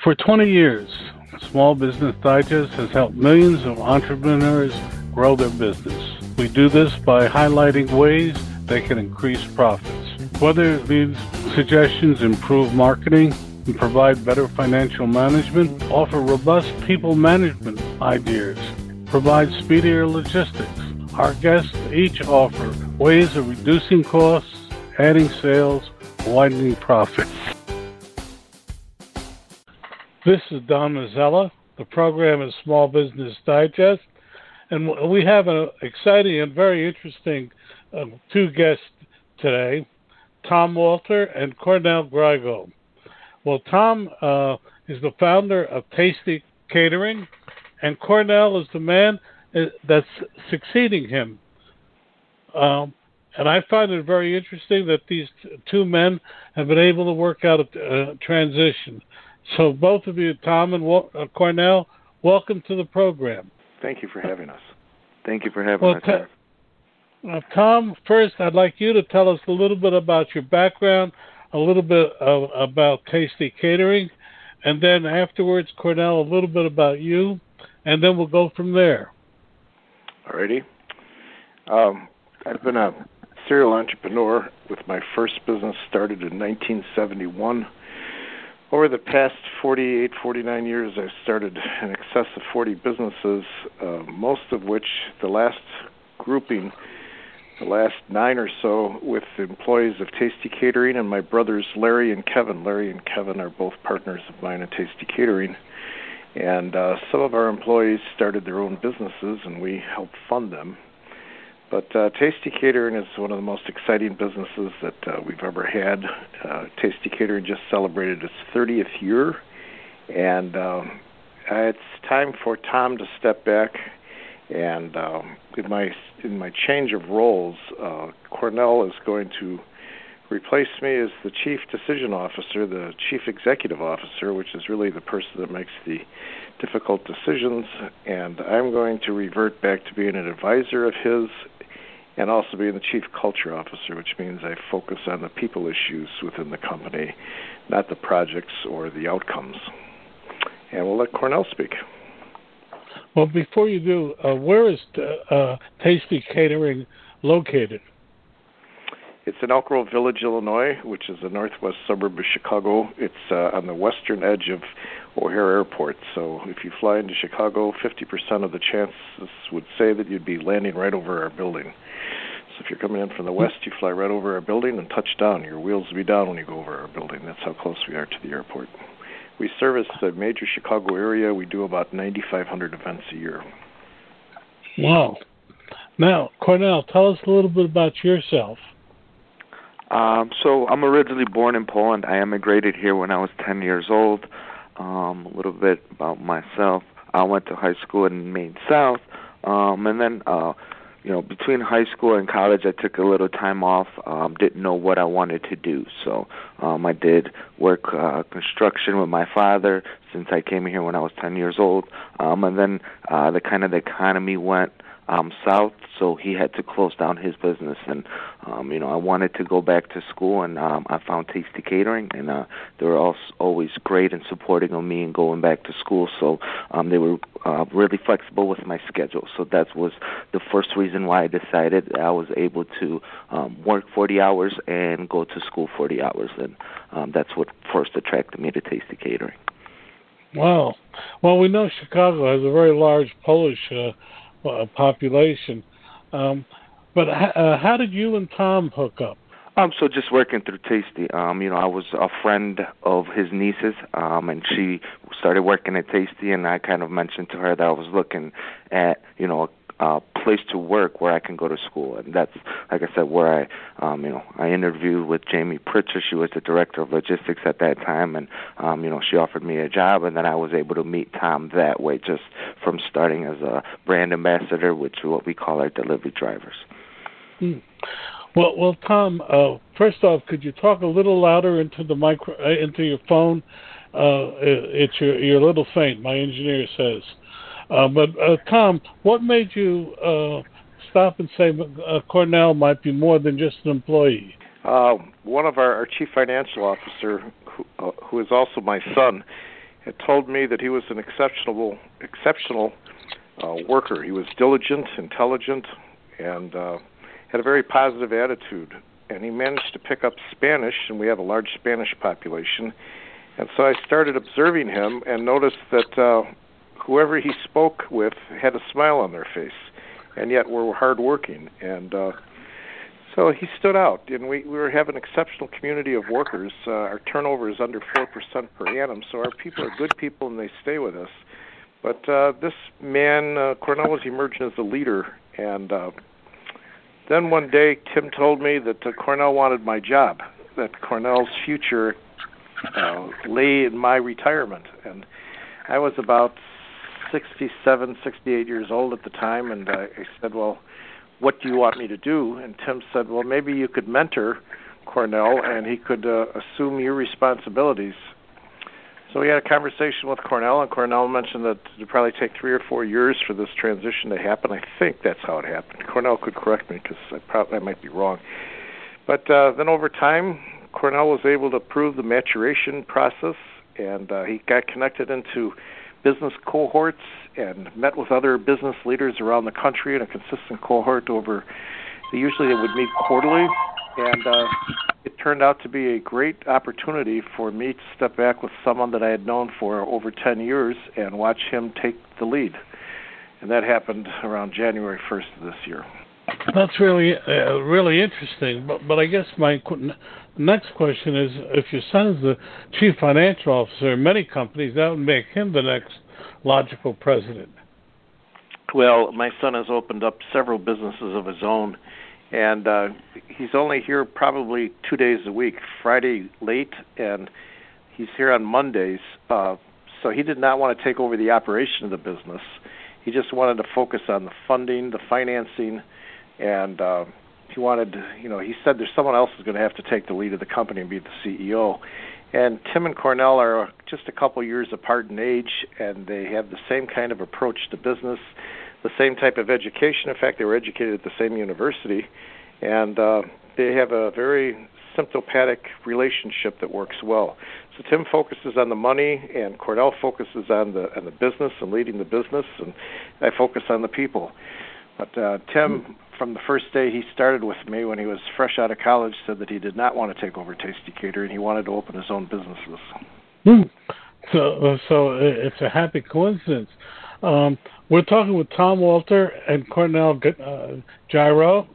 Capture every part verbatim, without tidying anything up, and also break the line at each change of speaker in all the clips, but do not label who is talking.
For twenty years, Small Business Digest has helped millions of entrepreneurs grow their business. We do this by highlighting ways they can increase profits. Whether these suggestions improve marketing and provide better financial management, offer robust people management ideas, provide speedier logistics, our guests each offer ways of reducing costs, adding sales, widening profits. This is Don Mazzella. The program is Small Business Digest, and we have an exciting and very interesting uh, two guests today, Tom Walter and Cornell Griego. Well, Tom uh, is the founder of Tasty Catering, and Cornell is the man that's succeeding him. Um, and I find it very interesting that these t- two men have been able to work out a uh, transition. So both of you, Tom and Wa- uh, Cornell, welcome to the program.
Thank you for having us. Thank you for having
well,
us.
T- uh, Tom, first, I'd like you to tell us a little bit about your background, a little bit uh, about Tasty Catering, and then afterwards, Cornell, a little bit about you, and then we'll go from there.
All righty. Um, I've been a serial entrepreneur with my first business started in nineteen seventy-one. Over the past forty-eight, forty-nine years, I've started in excess of forty businesses, uh, most of which, the last grouping, the last nine or so, with employees of Tasty Catering and my brothers Larry and Kevin. Larry and Kevin are both partners of mine at Tasty Catering. And uh, some of our employees started their own businesses, and we helped fund them. But uh, Tasty Catering is one of the most exciting businesses that uh, we've ever had. Uh, Tasty Catering just celebrated its thirtieth year, and um, it's time for Tom to step back. And um, in my in my change of roles, uh, Cornell is going to replace me as the chief decision officer, the chief executive officer, which is really the person that makes the difficult decisions. And I'm going to revert back to being an advisor of his, and also being the chief culture officer, which means I focus on the people issues within the company, not the projects or the outcomes. And we'll let Cornell speak.
Well, before you do, uh, where is uh, Tasty Catering located?
It's in Elk Grove Village, Illinois, which is a northwest suburb of Chicago. It's uh, on the western edge of O'Hare Airport. So if you fly into Chicago, fifty percent of the chances would say that you'd be landing right over our building. So if you're coming in from the west, you fly right over our building and touch down. Your wheels will be down when you go over our building. That's how close we are to the airport. We service the major Chicago area. We do about ninety-five hundred events a year.
Wow. Now, Cornell, tell us a little bit about yourself.
Um, so I'm originally born in Poland. I immigrated here when I was ten years old. Um, a little bit about myself. I went to high school in Maine South, um, and then, uh, you know, between high school and college, I took a little time off. Um, didn't know what I wanted to do, so um, I did work uh, construction with my father since I came here when I was ten years old. Um, and then uh, the kind of the economy went um, south, so he had to close down his business. And um, you know, I wanted to go back to school, and um, I found Tasty Catering, and uh, they were also always great in supporting of me and going back to school. So um, they were uh, really flexible with my schedule. So that was the first reason why I decided I was able to um, work forty hours and go to school forty hours, and um, that's what first attracted me to Tasty Catering.
Wow. Well, we know Chicago has a very large Polish uh, uh, population. Um, but uh, how did you and Tom hook up?
Um, so just working through Tasty. Um, you know, I was a friend of his niece's, um, and she started working at Tasty, and I kind of mentioned to her that I was looking at, you know, a place to work where I can go to school. And that's, like I said, where I, um, you know, I interviewed with Jamie Pritchard. She was the director of logistics at that time, and, um, you know, she offered me a job, and then I was able to meet Tom that way, just from starting as a brand ambassador, which is what we call our delivery drivers.
Hmm. Well, well, Tom. Uh, first off, could you talk a little louder into the micro, uh, into your phone? Uh, it's your, you're a little faint. My engineer says. Uh, but uh, Tom, what made you uh, stop and say uh, Cornell might be more than just an employee?
Uh, one of our, our chief financial officer, who, uh, who is also my son, had told me that he was an exceptional, exceptional uh, worker. He was diligent, intelligent, and uh, had a very positive attitude. And he managed to pick up Spanish, and we have a large Spanish population. And so I started observing him and noticed that uh, whoever he spoke with had a smile on their face, and yet were hardworking. And uh, so he stood out, and we, we have an exceptional community of workers. Uh, our turnover is under four percent per annum, so our people are good people, and they stay with us. But uh, this man, uh, Cornell, was emerging as a leader, and uh, then one day Tim told me that uh, Cornell wanted my job, that Cornell's future uh, lay in my retirement. And I was about sixty-seven, sixty-eight years old at the time, and uh, I said, well, what do you want me to do? And Tim said, well, maybe you could mentor Cornell, and he could uh, assume your responsibilities. So we had a conversation with Cornell, and Cornell mentioned that it would probably take three or four years for this transition to happen. I think that's how it happened. Cornell could correct me because I, probably, I might be wrong. But uh, then over time, Cornell was able to prove the maturation process, and uh, he got connected into business cohorts and met with other business leaders around the country in a consistent cohort over, usually they would meet quarterly, and uh, it turned out to be a great opportunity for me to step back with someone that I had known for over ten years and watch him take the lead. And that happened around January first of this year.
That's really uh, really interesting. But, but I guess my qu- next question is, if your son's the chief financial officer in many companies, that would make him the next logical president.
Well, my son has opened up several businesses of his own, and uh, he's only here probably two days a week, Friday late, and he's here on Mondays. Uh, so he did not want to take over the operation of the business. He just wanted to focus on the funding, the financing, and uh, he wanted, you know, he said there's someone else who's going to have to take the lead of the company and be the C E O. And Tim and Cornell are just a couple years apart in age, and they have the same kind of approach to business, the same type of education. In fact, they were educated at the same university, and uh, they have a very symptomatic relationship that works well. So Tim focuses on the money, and Cornell focuses on the on the business and leading the business, and I focus on the people. But uh, Tim, from the first day he started with me when he was fresh out of college, said that he did not want to take over Tasty Catering. He wanted to open his own businesses.
Hmm. So, so it's a happy coincidence. Um, we're talking with Tom Walter and Cornell uh, Gyro.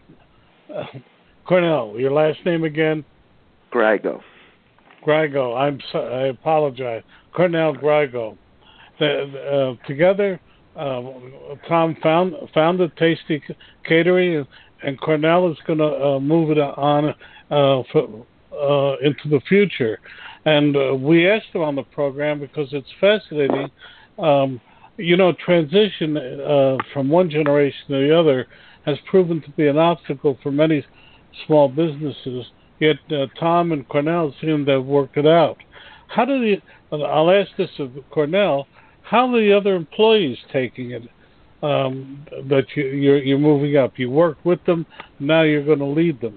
Uh, Cornell, your last name again?
Grigo.
Grigo. I'm so, I apologize. Cornell Grigo. The, uh, together, uh, Tom found founded Tasty Catering, and Cornell is going to uh, move it on uh, for, uh, into the future. And uh, we asked him on the program because it's fascinating. Um, you know, transition uh, from one generation to the other has proven to be an obstacle for many small businesses. Yet uh, Tom and Cornell seem to have worked it out. How do the? I'll ask this of Cornell. How are the other employees taking it? Um, that you, you're, you're moving up. You worked with them. Now you're going to lead them.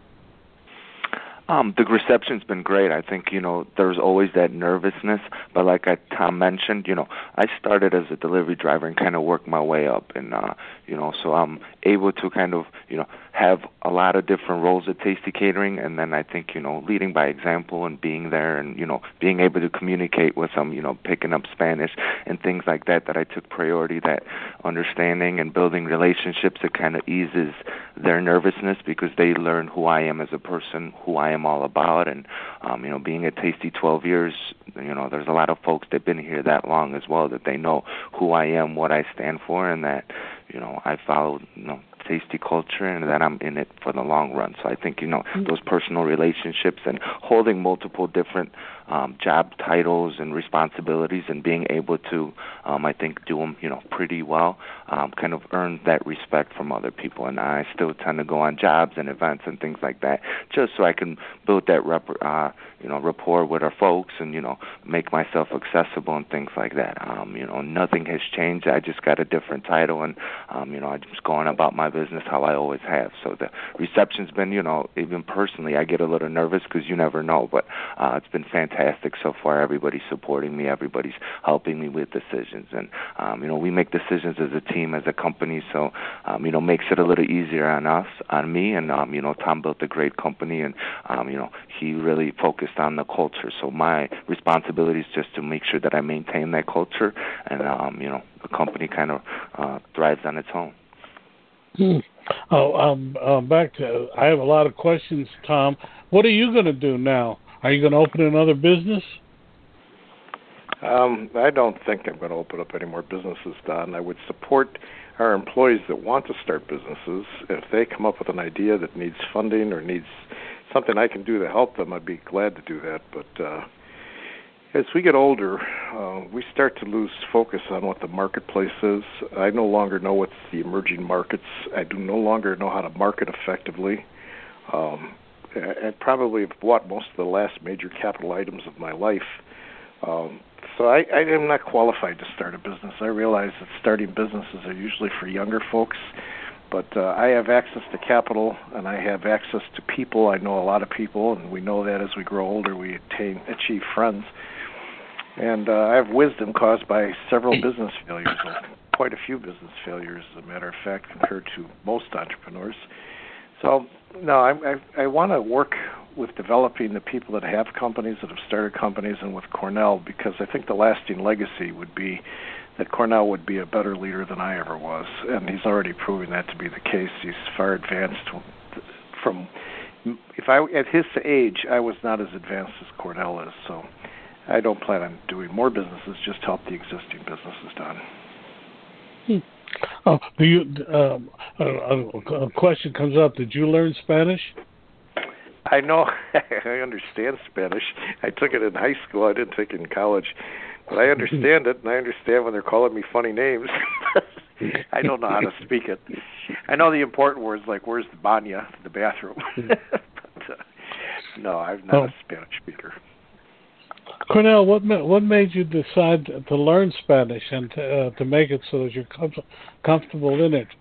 Um, the reception's been great. I think, you know, there's always that nervousness, but like I, Tom mentioned, you know, I started as a delivery driver and kind of worked my way up, and, uh, you know, so I'm able to kind of, you know, have a lot of different roles at Tasty Catering, and then I think, you know, leading by example and being there and, you know, being able to communicate with them, you know, picking up Spanish and things like that, that I took priority, that understanding and building relationships, it kind of eases their nervousness because they learn who I am as a person, who I am all about, and um, you know, being at Tasty twelve years, you know, there's a lot of folks that've been here that long as well, that they know who I am, what I stand for, and that, you know, I follow, you know, Tasty culture, and that I'm in it for the long run. So I think, you know, those personal relationships and holding multiple different um, job titles and responsibilities and being able to, um, I think, do them, you know, pretty well, um, kind of earn that respect from other people. And I still tend to go on jobs and events and things like that just so I can build that rep- uh, you know, rapport with our folks and, you know, make myself accessible and things like that. Um, you know, nothing has changed. I just got a different title, and, um, you know, I'm just going about my business how I always have. So the reception's been, you know, even personally, I get a little nervous because you never know, but uh, it's been fantastic fantastic so far. Everybody's supporting me. Everybody's helping me with decisions. And, um, you know, we make decisions as a team, as a company, so, um, you know, makes it a little easier on us, on me. And, um, you know, Tom built a great company, and, um, you know, he really focused on the culture. So my responsibility is just to make sure that I maintain that culture, and, um, you know, the company kind of uh, thrives on its own.
Hmm. Oh, um, uh, back to, I have a lot of questions, Tom. What are you going to do now? Are you going to open another business?
Um, I don't think I'm going to open up any more businesses, Don. I would support our employees that want to start businesses. If they come up with an idea that needs funding or needs something I can do to help them, I'd be glad to do that. But uh, as we get older, uh, we start to lose focus on what the marketplace is. I no longer know what's the emerging markets. I do no longer know how to market effectively. Um, I probably have bought most of the last major capital items of my life. Um, so I, I am not qualified to start a business. I realize that starting businesses are usually for younger folks, but uh, I have access to capital, and I have access to people. I know a lot of people, and we know that as we grow older, we attain, achieve friends. And uh, I have wisdom caused by several business failures, quite a few business failures, as a matter of fact, compared to most entrepreneurs. So, no, I, I, I want to work with developing the people that have companies, that have started companies, and with Cornell, because I think the lasting legacy would be that Cornell would be a better leader than I ever was, and he's already proving that to be the case. He's far advanced from, if I, at his age, I was not as advanced as Cornell is, so I don't plan on doing more businesses, just help the existing businesses done.
Hmm. Oh, do you? Um, a, a question comes up. Did you learn Spanish?
I know. I understand Spanish. I took it in high school. I didn't take it in college, but I understand it, and I understand when they're calling me funny names. I don't know how to speak it. I know the important words like "Where's the baña?" the bathroom. but, uh, no, I'm not oh. a Spanish speaker.
Cornell, what ma- what made you decide to learn Spanish and to, uh, to make it so that you're com- comfortable in it?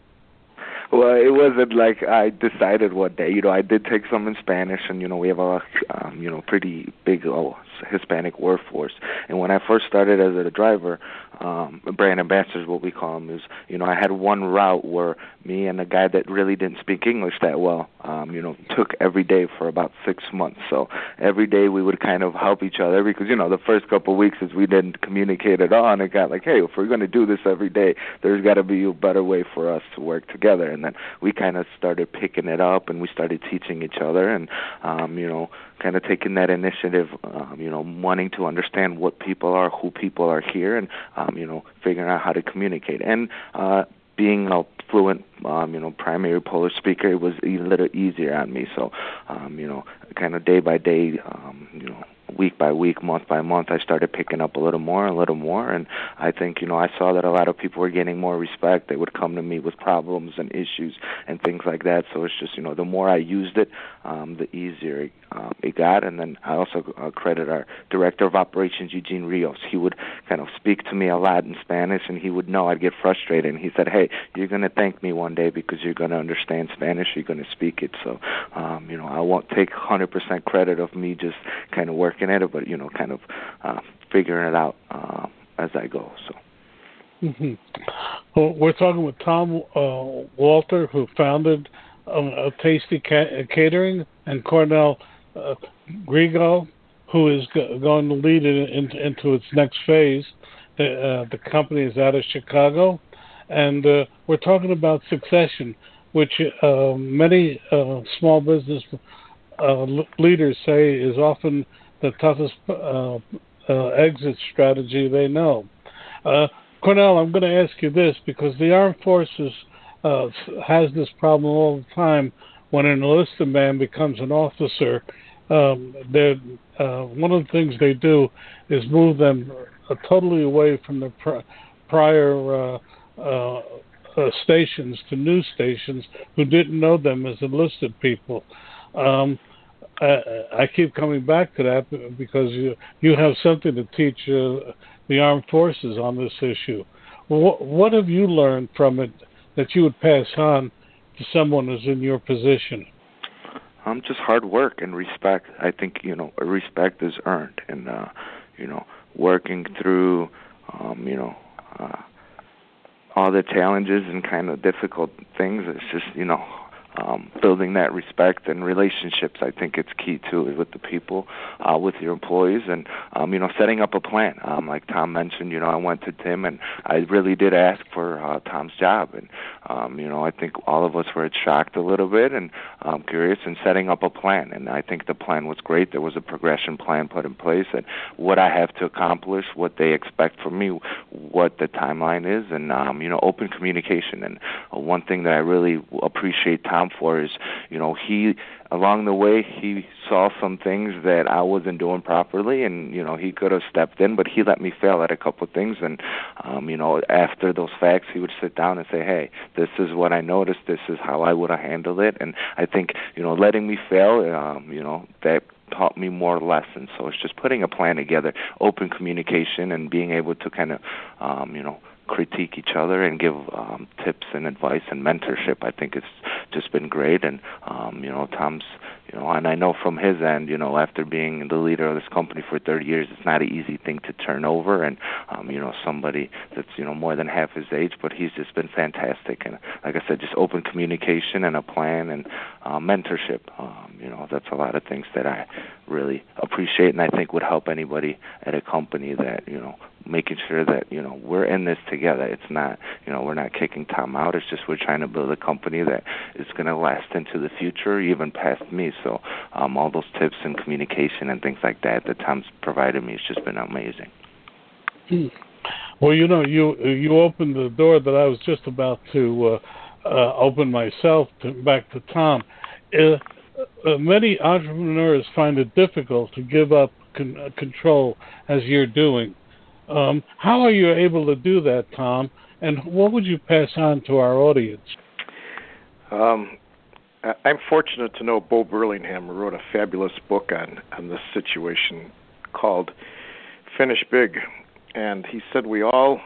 Well, it wasn't like I decided one day. You know, I did take some in Spanish, and, you know, we have a, um, you know, pretty big oh, Hispanic workforce. And when I first started as a driver, um, brand ambassador is what we call them, is, you know, I had one route where me and a guy that really didn't speak English that well, um, you know, took every day for about six months. So every day we would kind of help each other because, you know, the first couple of weeks as we didn't communicate at all, and it got like, hey, if we're going to do this every day, there's got to be a better way for us to work together. And then we kind of started picking it up, and we started teaching each other, and, um, you know, kind of taking that initiative, um, you know, wanting to understand what people are, who people are here, and, um, you know, figuring out how to communicate. And uh, being a fluent, um, you know, primary Polish speaker, it was a little easier on me. So, um, you know, kind of day by day, um, you know, week by week, month by month, I started picking up a little more, a little more, and I think, you know, I saw that a lot of people were getting more respect. They would come to me with problems and issues and things like that, so it's just, you know, the more I used it, um, the easier it, um, it got. And then I also uh, credit our Director of Operations, Eugene Rios. He would kind of speak to me a lot in Spanish, and he would know I'd get frustrated, and he said, hey, you're going to thank me one day because you're going to understand Spanish, you're going to speak it. So, um, you know, I won't take one hundred percent credit of me just kind of working at it, but, you know, kind of uh, figuring it out uh, as I go. So.
Mm-hmm. Well, we're talking with Tom uh, Walter, who founded um, a Tasty Ca- Catering, and Cornell uh, Griego, who is go- going to lead it in, into its next phase. The, uh, the company is out of Chicago, and uh, we're talking about succession, which uh, many uh, small business uh, leaders say is often the toughest uh, uh, exit strategy they know. Uh, Cornell, I'm going to ask you this because the Armed Forces uh, has this problem all the time. When an enlisted man becomes an officer, um, uh, one of the things they do is move them uh, totally away from the pr- prior uh, uh, uh, stations to new stations who didn't know them as enlisted people. Um, I, I keep coming back to that because you you have something to teach uh, the armed forces on this issue. What, what have you learned from it that you would pass on to someone who's in your position?
um, just hard work and respect. I think, you know, respect is earned, and, uh, you know, working through, um, you know, uh, all the challenges and kind of difficult things. It's just, you know, um, building that respect and relationships. I think it's key too, with the people, uh, with your employees, and um, you know, setting up a plan. Um, like Tom mentioned, you know, I went to Tim and I really did ask for uh, Tom's job, and um, you know, I think all of us were shocked a little bit and um, curious, and setting up a plan. And I think the plan was great. There was a progression plan put in place, and what I have to accomplish, what they expect from me, what the timeline is, and um, you know, open communication. And uh, one thing that I really appreciate Tom for is, you know, he, along the way, he saw some things that I wasn't doing properly, and, you know, he could have stepped in, but he let me fail at a couple of things. And, um, you know, after those facts, he would sit down and say, hey, this is what I noticed, this is how I would have handled it. And I think, you know, letting me fail, um, you know, that taught me more lessons. So it's just putting a plan together, open communication, and being able to kind of, um, you know, critique each other and give um, tips and advice and mentorship. I think it's just been great. And, um, you know, Tom's, you know, and I know from his end, you know, after being the leader of this company for thirty years, it's not an easy thing to turn over. And, um, you know, somebody that's, you know, more than half his age, but he's just been fantastic. And like I said, just open communication and a plan and uh, mentorship. Um, you know, that's a lot of things that I really appreciate, and I think would help anybody at a company that, you know, making sure that, you know, we're in this together. It's not, you know, we're not kicking Tom out. It's just we're trying to build a company that is going to last into the future, even past me. So um, all those tips and communication and things like that that Tom's provided me has just been amazing.
Well, you know, you you opened the door that I was just about to uh, uh, open myself to, back to Tom. Uh, uh, many entrepreneurs find it difficult to give up con- control as you're doing. Um, how are you able to do that, Tom? And what would you pass on to our audience?
Um, I'm fortunate to know Bo Burlingham, who wrote a fabulous book on, on this situation called Finish Big. And he said we all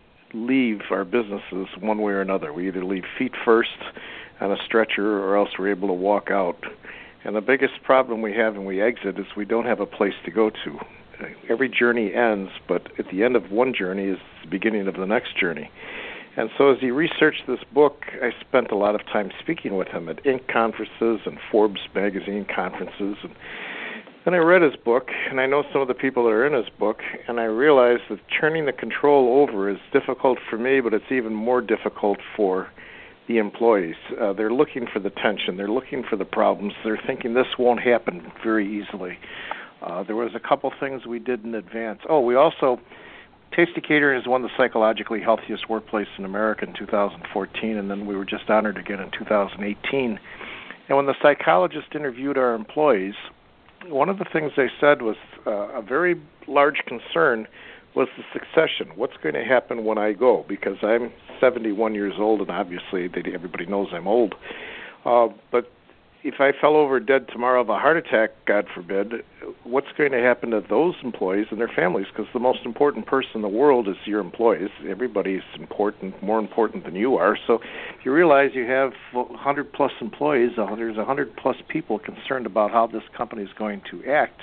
leave our businesses one way or another. We either leave feet first on a stretcher, or else we're able to walk out. And the biggest problem we have when we exit is we don't have a place to go to. Every journey ends, but at the end of one journey is the beginning of the next journey. And so as he researched this book, I spent a lot of time speaking with him at Inc conferences and Forbes magazine conferences. And then I read his book, and I know some of the people that are in his book, and I realized that turning the control over is difficult for me, but it's even more difficult for the employees. Uh, they're looking for the tension. They're looking for the problems. They're thinking this won't happen very easily. Uh, there was a couple things we did in advance. Oh, we also, Tasty Catering is one of the psychologically healthiest workplaces in America in two thousand fourteen, and then we were just honored again in two thousand eighteen. And when the psychologist interviewed our employees, one of the things they said was uh, a very large concern was the succession. What's going to happen when I go? Because I'm seventy-one years old, and obviously they, everybody knows I'm old. Uh, but if I fell over dead tomorrow of a heart attack, God forbid, what's going to happen to those employees and their families? Because the most important person in the world is your employees. Everybody's important, more important than you are. So if you realize you have one hundred plus employees, there's one hundred plus people concerned about how this company is going to act.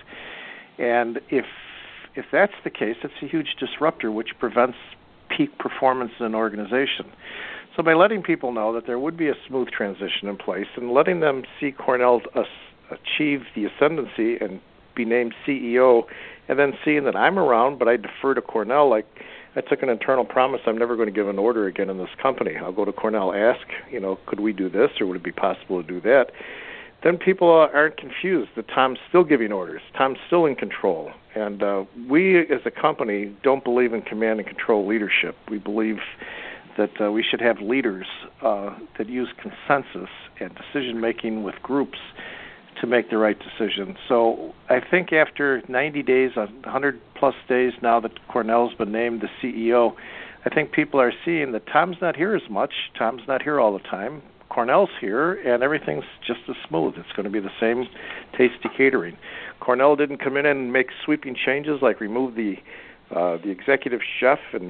And if if that's the case, it's a huge disruptor, which prevents peak performance in an organization. So by letting people know that there would be a smooth transition in place and letting them see Cornell achieve the ascendancy and be named C E O, and then seeing that I'm around, but I defer to Cornell, like I took an internal promise I'm never going to give an order again in this company. I'll go to Cornell, ask, you know, could we do this, or would it be possible to do that? Then people aren't confused that Tom's still giving orders. Tom's still in control. And uh, we as a company don't believe in command and control leadership. We believe that uh, we should have leaders uh, that use consensus and decision-making with groups to make the right decision. So I think after ninety days, one hundred plus days now that Cornell's been named the C E O, I think people are seeing that Tom's not here as much. Tom's not here all the time. Cornell's here, and everything's just as smooth. It's going to be the same Tasty Catering. Cornell didn't come in and make sweeping changes like remove the uh, the executive chef and the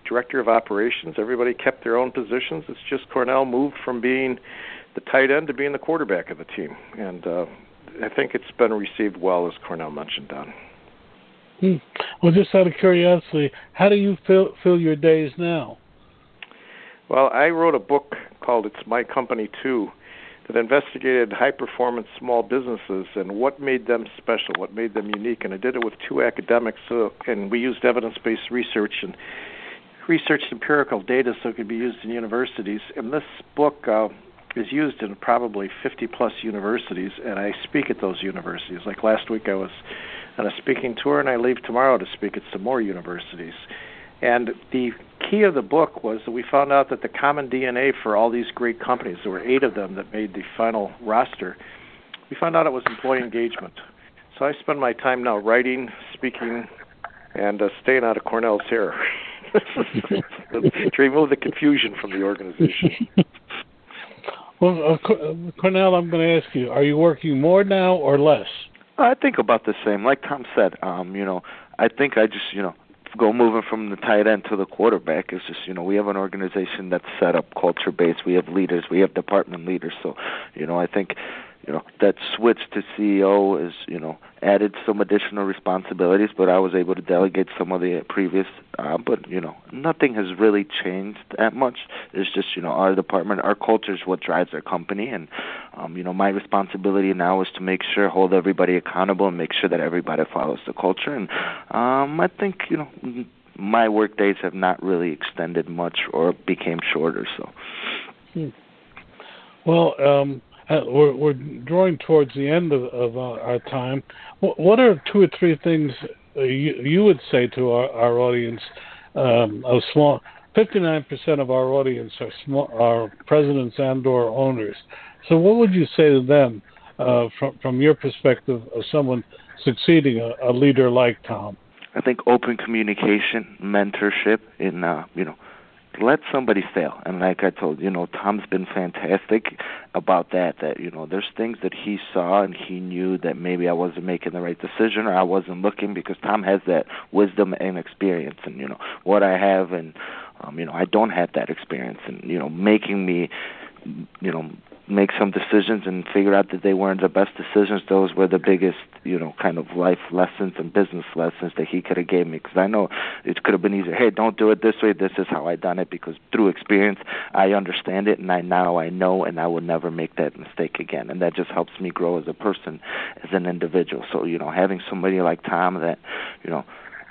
director of operations. Everybody kept their own positions. It's just Cornell moved from being the tight end to being the quarterback of the team. And uh, I think it's been received well, as Cornell mentioned, Don.
Hmm. Well, just out of curiosity, how do you fill, fill your days now?
Well, I wrote a book called It's My Company Too that investigated high-performance small businesses and what made them special, what made them unique. And I did it with two academics, so, and we used evidence-based research and researched empirical data so it could be used in universities. And this book uh, is used in probably fifty-plus universities, and I speak at those universities. Like last week I was on a speaking tour, and I leave tomorrow to speak at some more universities. And the key of the book was that we found out that the common D N A for all these great companies, there were eight of them that made the final roster, we found out it was employee engagement. So I spend my time now writing, speaking, and uh, staying out of Cornell's hair to remove the confusion from the organization.
Well, uh, Cornell, I'm going to ask you, are you working more now or less?
I think about the same. Like Tom said, um, you know, I think I just, you know, go moving from the tight end to the quarterback. It's just, you know, we have an organization that's set up culture-based. We have leaders. We have department leaders. So, you know, I think, you know, that switch to C E O is, you know, added some additional responsibilities, but I was able to delegate some of the previous, uh, but, you know, nothing has really changed that much. It's just, you know, our department, our culture is what drives our company, and, um, you know, my responsibility now is to make sure, hold everybody accountable and make sure that everybody follows the culture, and um, I think, you know, my work days have not really extended much or became shorter, so.
Hmm. Well, um, Uh, we're, we're drawing towards the end of, of our, our time. What, what are two or three things uh, you, you would say to our, our audience? Um, of small, fifty-nine percent of our audience are small, are presidents and/or owners. So, what would you say to them uh, from from your perspective of someone succeeding a, a leader like Tom?
I think open communication, mentorship, and uh, you know. Let somebody fail. And like I told you, know, Tom's been fantastic about that, that, you know, there's things that he saw and he knew that maybe I wasn't making the right decision or I wasn't looking, because Tom has that wisdom and experience. And, you know, what I have and, um, you know, I don't have that experience. And, you know, making me, you know, make some decisions and figure out that they weren't the best decisions. Those were the biggest, you know, kind of life lessons and business lessons that he could have gave me. Because I know it could have been easier. Hey, don't do it this way. This is how I done it. Because through experience, I understand it, and I now I know, and I will never make that mistake again. And that just helps me grow as a person, as an individual. So, you know, having somebody like Tom that, you know,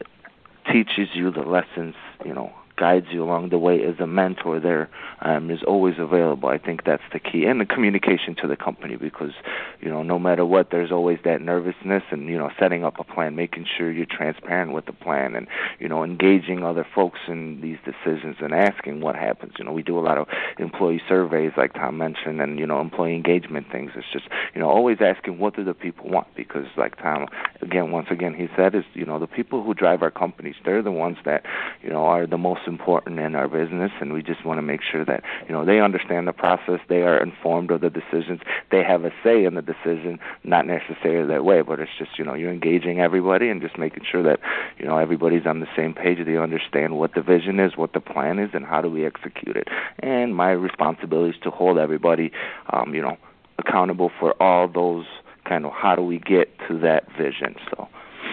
teaches you the lessons, you know, guides you along the way as a mentor there um, is always available. I think that's the key. And the communication to the company, because, you know, no matter what, there's always that nervousness and, you know, setting up a plan, making sure you're transparent with the plan and, you know, engaging other folks in these decisions and asking what happens. You know, we do a lot of employee surveys like Tom mentioned and, you know, employee engagement things. It's just, you know, always asking what do the people want, because like Tom, again, once again, he said is, you know, the people who drive our companies, they're the ones that, you know, are the most important in our business, and we just want to make sure that, you know, they understand the process, they are informed of the decisions, they have a say in the decision, not necessarily that way, but it's just, you know, you're engaging everybody and just making sure that, you know, everybody's on the same page, they understand what the vision is, what the plan is, and how do we execute it. And my responsibility is to hold everybody, um, you know, accountable for all those kind of how do we get to that vision. So.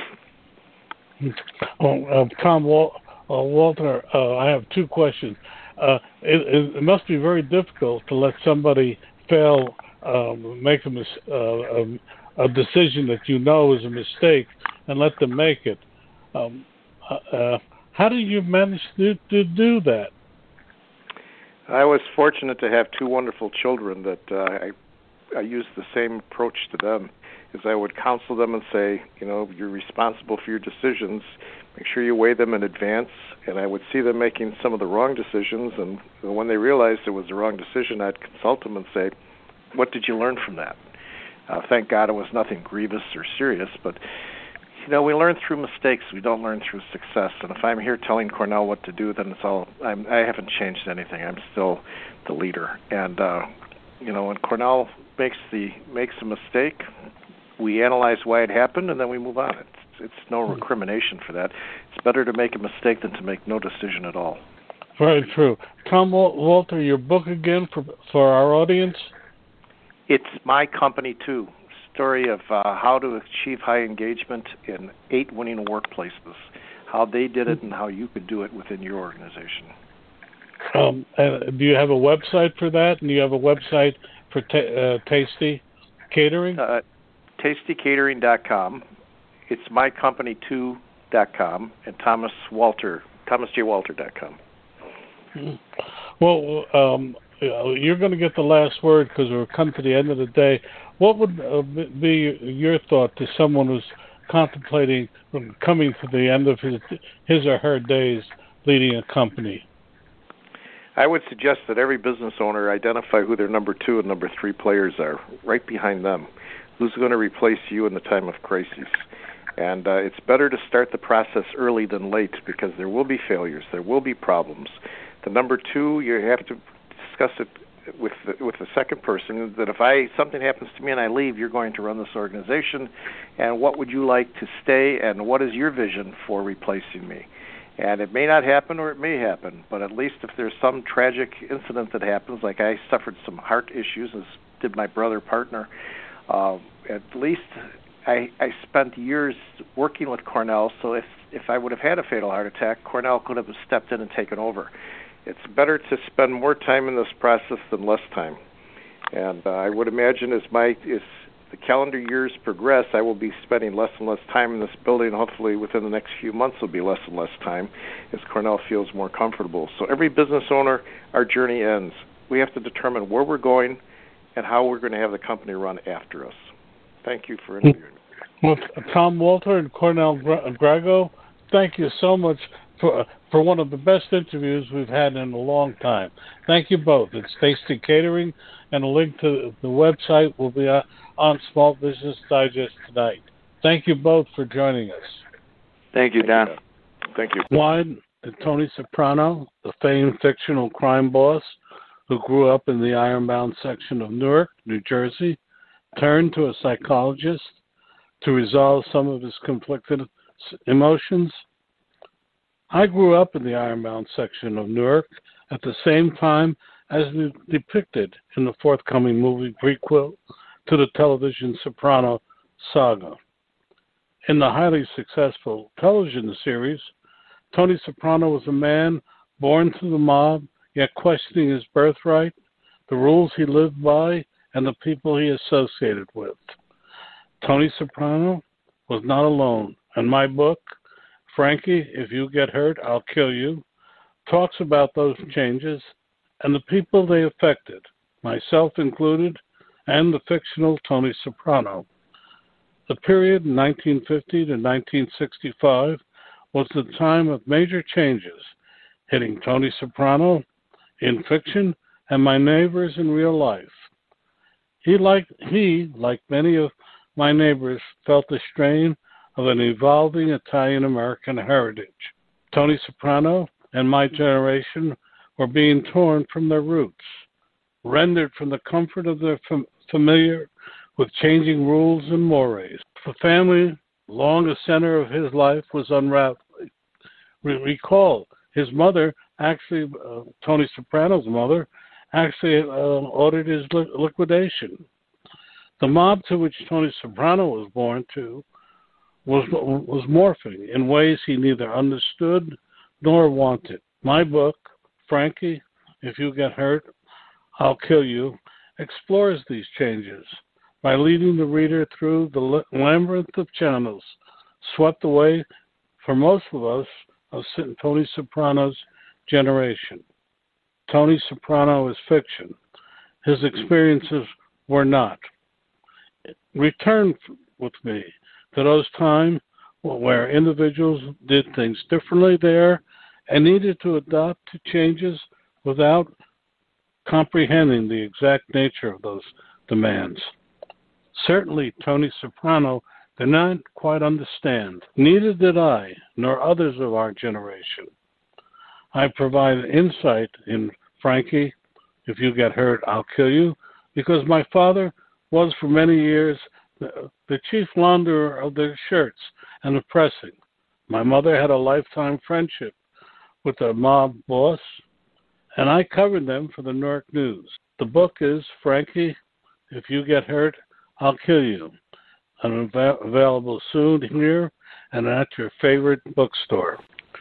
Well, uh, Tom Wal- uh, Walter, uh, I have two questions. Uh, it, it must be very difficult to let somebody fail, um, make a, mis- uh, a, a decision that you know is a mistake, and let them make it. Um, uh, how do you manage to, to do that?
I was fortunate to have two wonderful children that uh, I, I used the same approach to them. Is I would counsel them and say, you know, you're responsible for your decisions. Make sure you weigh them in advance. And I would see them making some of the wrong decisions. And when they realized it was the wrong decision, I'd consult them and say, what did you learn from that? Uh, thank God it was nothing grievous or serious. But, you know, we learn through mistakes. We don't learn through success. And if I'm here telling Cornell what to do, then it's all, I'm, I haven't changed anything. I'm still the leader. And, uh, you know, when Cornell makes the makes a mistake, we analyze why it happened, and then we move on. It's, it's no recrimination for that. It's better to make a mistake than to make no decision at all.
Very true. Tom Walter, your book again for for our audience?
It's My Company Too. Story of uh, how to achieve high engagement in eight winning workplaces, how they did it, and how you could do it within your organization.
Um, and do you have a website for that? And do you have a website for ta- uh, Tasty Catering?
Uh, tasty catering dot com. It's my company too dot com and Thomas Walter, thomas j walter dot com.
Well, um, you're going to get the last word because we're coming to the end of the day. What would uh, be your thought to someone who's contemplating coming to the end of his his or her days leading a company?
I would suggest that every business owner identify who their number two and number three players are, right behind them. Who's going to replace you in the time of crisis? And uh, it's better to start the process early than late because there will be failures, there will be problems. The number two, you have to discuss it with the, with the second person, that if I something happens to me and I leave, you're going to run this organization, and what would you like to stay, and what is your vision for replacing me? And it may not happen or it may happen, but at least if there's some tragic incident that happens, like I suffered some heart issues, as did my brother partner, uh, at least I, I spent years working with Cornell, so if, if I would have had a fatal heart attack, Cornell could have stepped in and taken over. It's better to spend more time in this process than less time. And uh, I would imagine as my as the calendar years progress, I will be spending less and less time in this building. Hopefully within the next few months will be less and less time as Cornell feels more comfortable. So every business owner, our journey ends. We have to determine where we're going and how we're going to have the company run after us. Thank you for interviewing me.
Well, Tom Walter and Cornell Grago, thank you so much for for one of the best interviews we've had in a long time. Thank you both. It's Tasty Catering, and a link to the website will be on Small Business Digest tonight. Thank you both for joining us.
Thank you, Don.
Thank you.
Wine to Tony Soprano, the famed fictional crime boss who grew up in the ironbound section of Newark, New Jersey, turned to a psychologist to resolve some of his conflicted emotions. I grew up in the ironbound section of Newark at the same time as depicted in the forthcoming movie prequel to the television Soprano saga. In the highly successful television series, Tony Soprano was a man born to the mob, yet questioning his birthright, the rules he lived by, and the people he associated with. Tony Soprano was not alone, and my book, Frankie, If You Get Hurt, I'll Kill You, talks about those changes and the people they affected, myself included, and the fictional Tony Soprano. The period nineteen fifty to nineteen sixty-five was the time of major changes, hitting Tony Soprano in fiction and my neighbors in real life. He, like, he, like many of my neighbors, felt the strain of an evolving Italian-American heritage. Tony Soprano and my generation were being torn from their roots, rendered from the comfort of their fam- familiar with changing rules and mores. The family, long a center of his life, was unraveling. We recall his mother, actually, uh, Tony Soprano's mother, actually uh, ordered his li- liquidation. The mob to which Tony Soprano was born to was was morphing in ways he neither understood nor wanted. My book, Frankie, If You Get Hurt, I'll Kill You, explores these changes by leading the reader through the labyrinth of channels swept away for most of us of Tony Soprano's generation. Tony Soprano is fiction. His experiences were not. Return with me to those times where individuals did things differently there and needed to adapt to changes without comprehending the exact nature of those demands. Certainly, Tony Soprano did not quite understand. Neither did I, nor others of our generation. I provide insight in Frankie, If You Get Hurt, I'll Kill You, because my father was for many years the, the chief launderer of their shirts and depressing. My mother had a lifetime friendship with a mob boss, and I covered them for the Newark News. The book is Frankie, If You Get Hurt, I'll Kill You, and av- available soon here and at your favorite bookstore.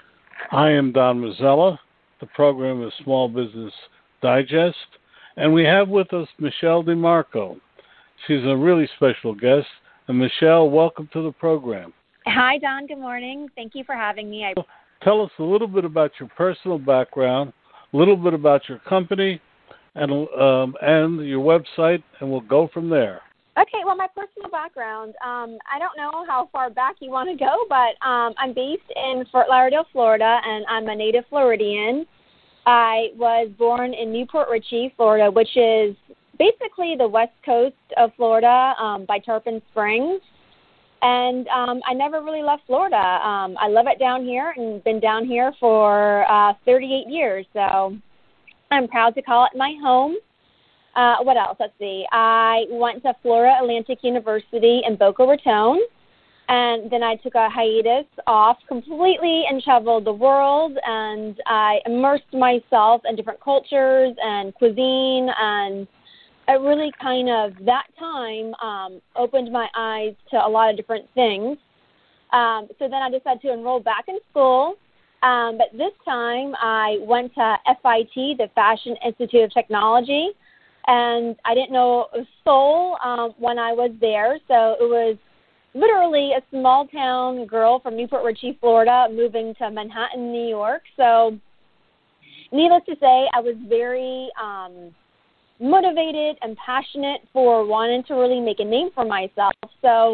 I am Don Mazzella. The program is Small Business Digest, and we have with us Michelle DeMarco. She's a really special guest. And Michelle, welcome to the program.
Hi, Don. Good morning. Thank you for having me. I-
Tell us a little bit about your personal background, a little bit about your company, and um, and your website, and we'll go from there.
Okay, well, my personal background, um, I don't know how far back you want to go, but um, I'm based in Fort Lauderdale, Florida, and I'm a native Floridian. I was born in Newport Richey, Florida, which is basically the west coast of Florida um, by Tarpon Springs. And um, I never really left Florida. Um, I love it down here and been down here for uh, thirty-eight years. So I'm proud to call it my home. Uh, what else? Let's see. I went to Florida Atlantic University in Boca Raton, and then I took a hiatus off completely and traveled the world, and I immersed myself in different cultures and cuisine, and it really kind of, that time, um, opened my eyes to a lot of different things. Um, so then I decided to enroll back in school, um, but this time I went to F I T, the Fashion Institute of Technology, and I didn't know a soul um, when I was there. So it was literally a small town girl from Newport Richey, Florida, moving to Manhattan, New York. So needless to say, I was very um, motivated and passionate for wanting to really make a name for myself. So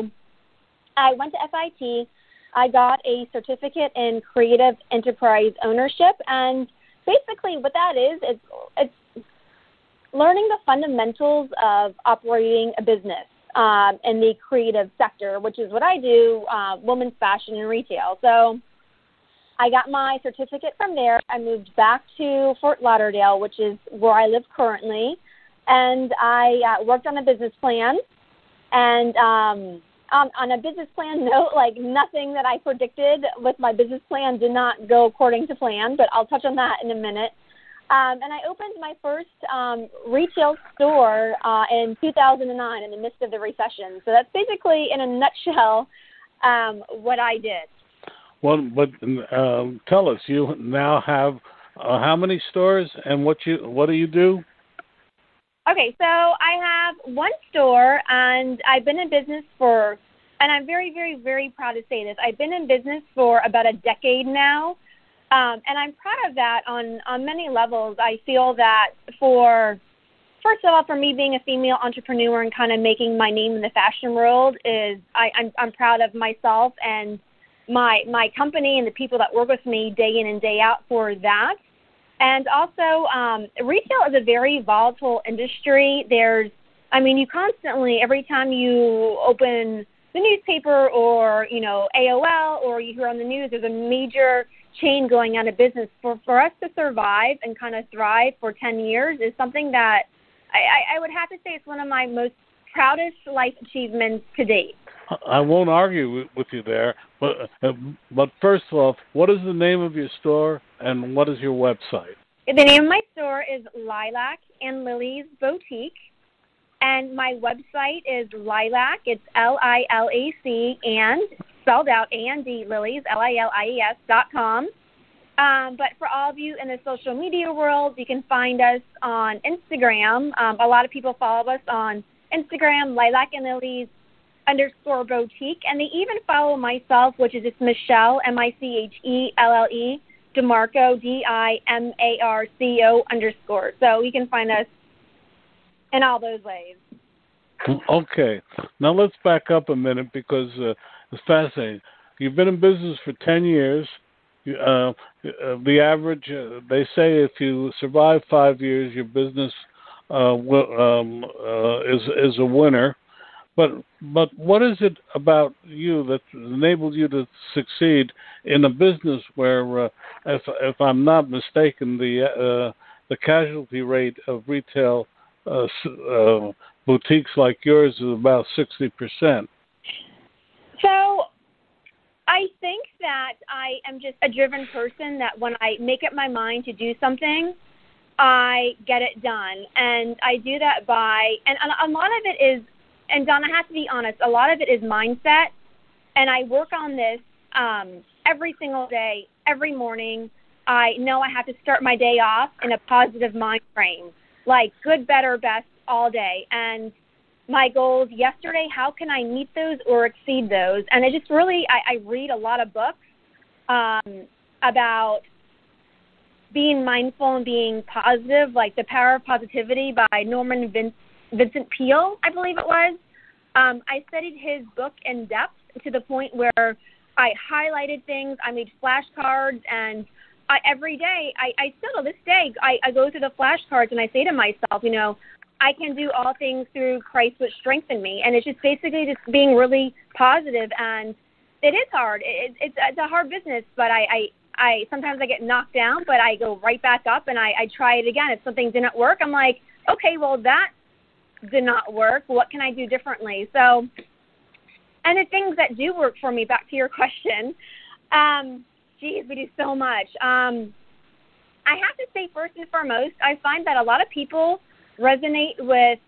I went to F I T. I got a certificate in creative enterprise ownership, and basically what that is, it's, it's learning the fundamentals of operating a business um, in the creative sector, which is what I do, uh, women's fashion and retail. So I got my certificate from there. I moved back to Fort Lauderdale, which is where I live currently, and I uh, worked on a business plan. And um, um, on a business plan note, like nothing that I predicted with my business plan did not go according to plan, but I'll touch on that in a minute. Um, and I opened my first um, retail store uh, in two thousand nine in the midst of the recession. So that's basically, in a nutshell, um, what I did.
Well, but um, tell us, you now have uh, how many stores, and what you what do you do?
Okay, so I have one store, and I've been in business for, and I'm very, very, very proud to say this, I've been in business for about a decade now. Um, and I'm proud of that on, on many levels. I feel that for, first of all, for me being a female entrepreneur and kind of making my name in the fashion world is, I, I'm, I'm proud of myself and my, my company and the people that work with me day in and day out for that. And also, um, retail is a very volatile industry. There's, I mean, you constantly, every time you open the newspaper or, you know, A O L or you hear on the news, there's a major chain going out of business. For for us to survive and kind of thrive for ten years is something that I, I would have to say it's one of my most proudest life achievements to date.
I won't argue with you there, but uh, but first of all, what is the name of your store and what is your website?
The name of my store is Lilac and Lilies Boutique, and my website is Lilac. It's L I L A C and spelled out A N D Lilies L I L I E S dot com. Um, but for all of you in the social media world, you can find us on Instagram. Um, a lot of people follow us on Instagram, Lilac and Lilies underscore boutique, and they even follow myself, which is just Michelle, M I C H E L L E, DeMarco, D I M A R C O underscore. So you can find us in all those ways.
Okay. Now let's back up a minute because uh, it's fascinating. You've been in business for ten years. Uh, the average, uh, they say if you survive five years, your business uh, will, um, uh, is is a winner. But but what is it about you that enabled you to succeed in a business where, uh, if if I'm not mistaken, the uh, the casualty rate of retail uh, uh, boutiques like yours is about sixty percent?
So I think that I am just a driven person that when I make up my mind to do something, I get it done. And I do that by, and a lot of it is, and Don, I have to be honest, a lot of it is mindset. And I work on this um, every single day, every morning. I know I have to start my day off in a positive mind frame, like good, better, best all day. And my goals yesterday, how can I meet those or exceed those? And I just really, I, I read a lot of books um, about being mindful and being positive, like The Power of Positivity by Norman Vin- Vincent Peale, I believe it was. Um, I studied his book in depth to the point where I highlighted things, I made flashcards, and I, every day, I, I still to this day, I, I go through the flashcards and I say to myself, you know, I can do all things through Christ which strengthen me. And it's just basically just being really positive. And it is hard. It, it's, it's a hard business, but I, I, I sometimes I get knocked down, but I go right back up and I, I try it again. If something didn't work, I'm like, okay, well, that did not work. What can I do differently? So, and the things that do work for me, back to your question, um, geez, we do so much. Um, I have to say, first and foremost, I find that a lot of people resonate with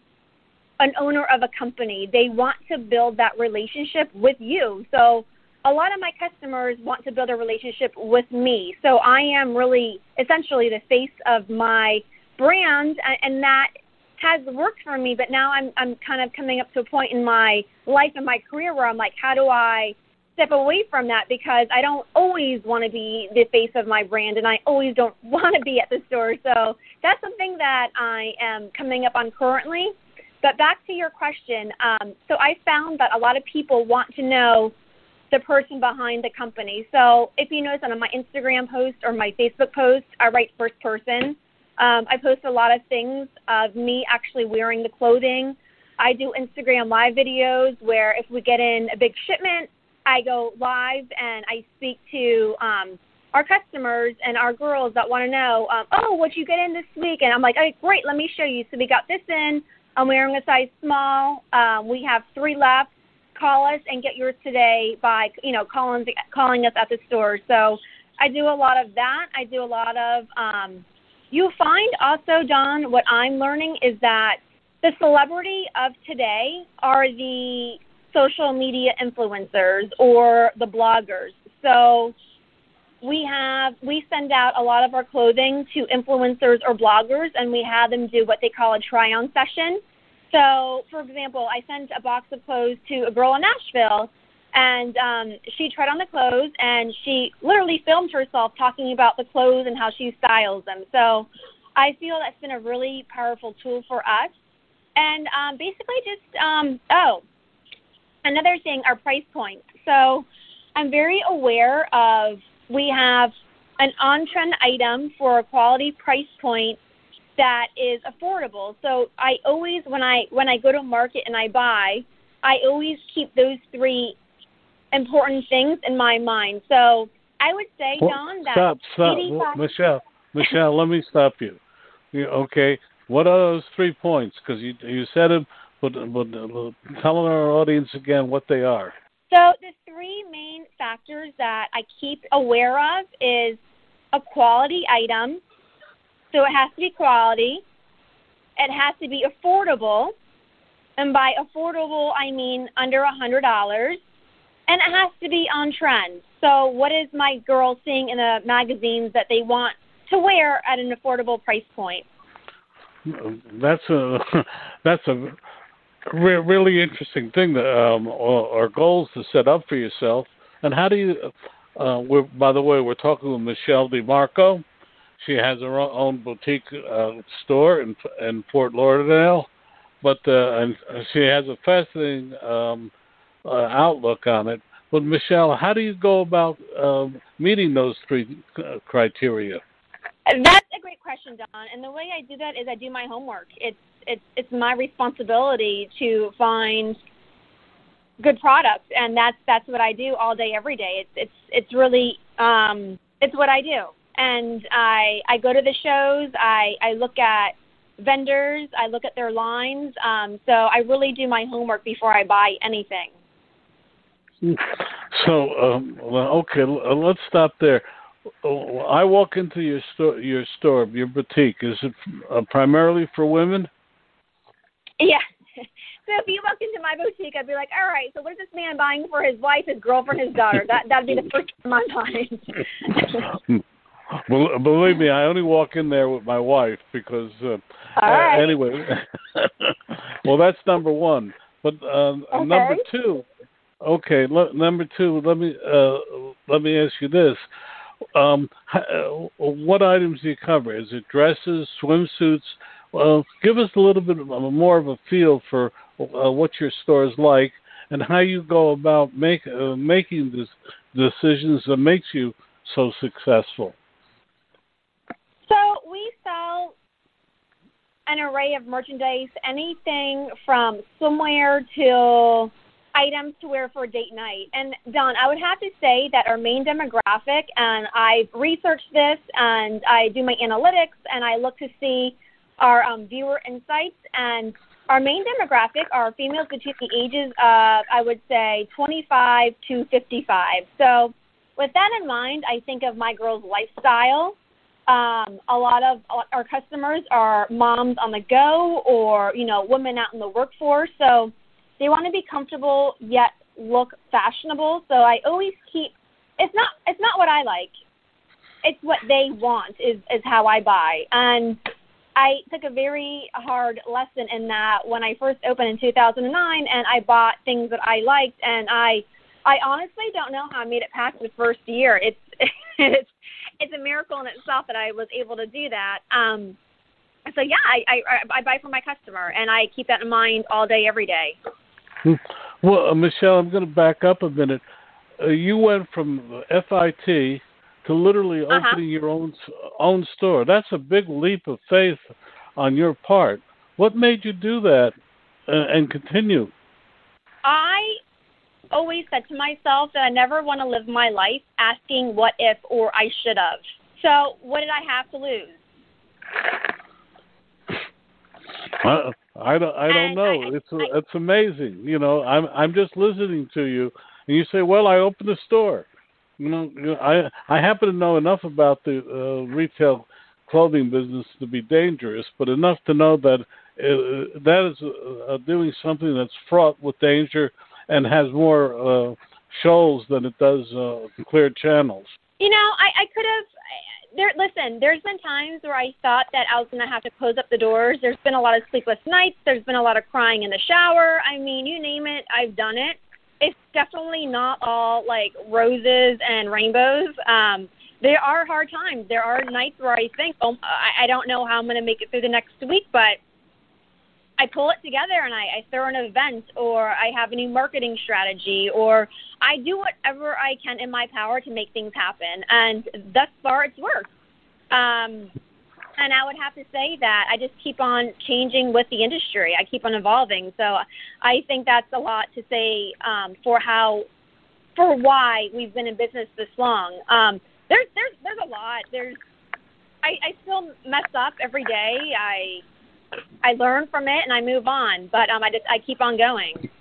an owner of a company. They want to build that relationship with you. So a lot of my customers want to build a relationship with me. So I am really essentially the face of my brand, and that has worked for me. But now I'm I'm kind of coming up to a point in my life and my career where I'm like, how do I step away from that? Because I don't always want to be the face of my brand, and I always don't want to be at the store. So that's something that I am coming up on currently. But back to your question, um, so I found that a lot of people want to know the person behind the company. So if you notice on my Instagram post or my Facebook post, I write first person. Um, I post a lot of things of me actually wearing the clothing. I do Instagram live videos where if we get in a big shipment, I go live and I speak to um, our customers and our girls that want to know, um, oh, what'd you get in this week? And I'm like, okay, great, let me show you. So we got this in. I'm wearing a size small. Um, we have three left. Call us and get yours today by, you know, calling calling us at the store. So I do a lot of that. I do a lot of, um, you find also, Don, what I'm learning is that the celebrity of today are the social media influencers or the bloggers. So we have, we send out a lot of our clothing to influencers or bloggers, and we have them do what they call a try-on session. So, for example, I sent a box of clothes to a girl in Nashville, and um, she tried on the clothes, and she literally filmed herself talking about the clothes and how she styles them. So I feel that's been a really powerful tool for us. And um, basically just, um, oh, another thing, our price points. So I'm very aware of, we have an on-trend item for a quality price point that is affordable. So I always, when I when I go to market and I buy, I always keep those three important things in my mind. So I would say,
well,
Don, that
stop, stop,
eighty-five
Michelle, Michelle, let me stop you. you. Okay, what are those three points? Because you you said them, but but uh, tell our audience again what they are.
So the three main factors that I keep aware of is a quality item. So it has to be quality, it has to be affordable, and by affordable I mean under one hundred dollars, and it has to be on trend. So what is my girl seeing in the magazines that they want to wear at an affordable price point?
That's a that's a re- really interesting thing. That um, our goals to set up for yourself. And how do you? Uh, we're, by the way, we're talking with Michelle DeMarco. She has her own boutique uh, store in in Fort Lauderdale, but uh, and she has a fascinating um, uh, outlook on it. But Michelle, how do you go about um, meeting those three uh, criteria?
That's a great question, Don. And the way I do that is I do my homework. It's it's it's my responsibility to find good products, and that's that's what I do all day, every day. It's it's it's really um, it's what I do. And I I go to the shows, I, I look at vendors, I look at their lines. Um, so I really do my homework before I buy anything.
So, um, well, okay, l- let's stop there. I walk into your store, your store, your boutique. Is it uh, primarily for women?
Yeah. So if you walk into my boutique, I'd be like, all right, so what is this man buying for his wife, his girlfriend, his daughter? That that'd be the first in my mind.
Well, believe me, I only walk in there with my wife because, uh,
all right.
uh, anyway. Well, that's number one. But uh,
okay.
number two, okay, l- number two. Let me uh, let me ask you this: um, h- what items do you cover? Is it dresses, swimsuits? Well, give us a little bit of a, more of a feel for uh, what your store is like and how you go about make, uh, making this decisions that makes you so successful.
So we sell an array of merchandise, anything from swimwear to items to wear for a date night. And Don, I would have to say that our main demographic, and I've researched this and I do my analytics and I look to see our um, viewer insights, and our main demographic are females between the ages of, I would say, twenty-five to fifty-five. So with that in mind, I think of my girls' lifestyle. Um, a lot of our customers are moms on the go or, you know, women out in the workforce. So they want to be comfortable yet look fashionable. So I always keep, it's not, it's not what I like. It's what they want is, is how I buy. And I took a very hard lesson in that when I first opened in two thousand nine, and I bought things that I liked, and I I honestly don't know how I made it past the first year. It's it's it's a miracle in itself that I was able to do that. Um, so yeah, I, I I buy for my customer, and I keep that in mind all day, every day.
Well, uh, Michelle, I'm going to back up a minute. Uh, you went from F I T to literally
uh-huh.
opening your own own store. That's a big leap of faith on your part. What made you do that uh, and continue?
I always said to myself that I never want to live my life asking what if or I should have. So what did I have to lose?
I, I don't. I don't know.
I,
it's
I,
it's amazing. You know, I'm I'm just listening to you, and you say, "Well, I opened a store." You know, I I happen to know enough about the uh, retail clothing business to be dangerous, but enough to know that uh, that is uh, doing something that's fraught with danger and has more uh, shoals than it does uh, clear channels.
You know, I, I could have. There, listen, there's been times where I thought that I was going to have to close up the doors. There's been a lot of sleepless nights. There's been a lot of crying in the shower. I mean, you name it, I've done it. It's definitely not all, like, roses and rainbows. Um, there are hard times. There are nights where I think, oh, I, I don't know how I'm going to make it through the next week, but I pull it together and I, I throw an event, or I have a new marketing strategy, or I do whatever I can in my power to make things happen. And thus far, it's worked. Um, and I would have to say that I just keep on changing with the industry. I keep on evolving. So I think that's a lot to say um, for how, for why we've been in business this long. Um, there's, there's, there's a lot. There's, I, I still mess up every day. I, I learn from it and I move on, but um, I just I keep on going.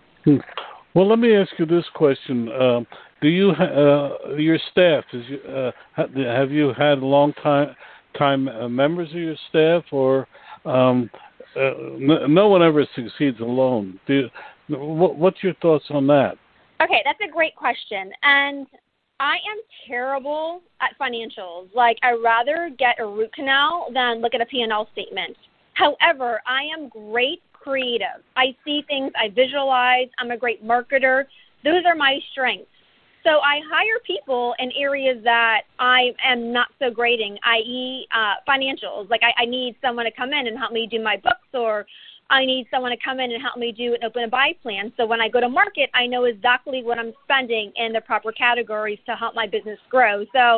Well, let me ask you this question: um, Do you uh, your staff? Is you, uh, have you had long time time uh, members of your staff, or um, uh, no, no one ever succeeds alone? Do you, what, what's your thoughts on that?
Okay, that's a great question, and I am terrible at financials. Like, I'd rather get a root canal than look at a P and L statement. However, I am great creative. I see things, I visualize, I'm a great marketer. Those are my strengths. So I hire people in areas that I am not so great in, that is uh, financials. Like I, I need someone to come in and help me do my books, or I need someone to come in and help me do an open and buy plan. So when I go to market, I know exactly what I'm spending in the proper categories to help my business grow. So,